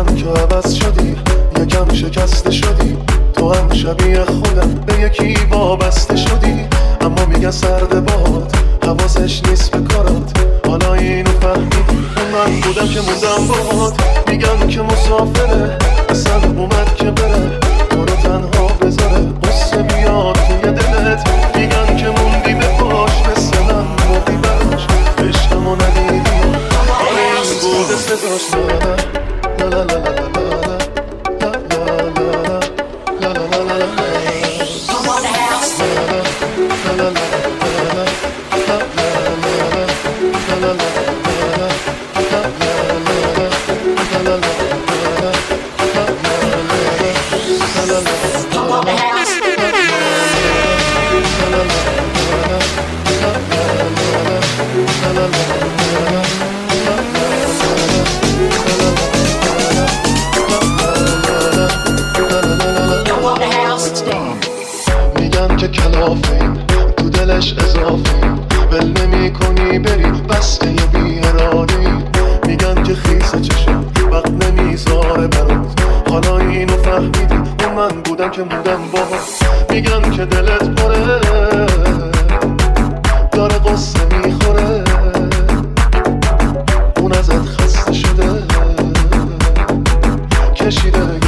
که عوض شدی، یکم شکسته شدی، تو هم شبیه خودم به یکی وابسته شدی. اما میگن سرد باد حواسش نیست به کارات، حالا اینو فهمیدی اون من بودم که موندم باهات. میگن که مسافره اصلا اومد که بره، تو رو تنها بذاره قصه بیاد توی دلت. میگن که موندی به پاش مثل من موندی براش، عشقمو ندیدی حالا این بوده صداش. لا لا لا لا لا میگن که کلافیم تو دلش اضافیم، ول نمی کنی بری بسته بی ارادی. میگن که خیسه چشم وقت نمیذاره برات، حالا اینو فهمیدی اون من بودم که موندم باهات. میگن که دلت پره داره قصه میخوره، اون ازت خسته شده کشیده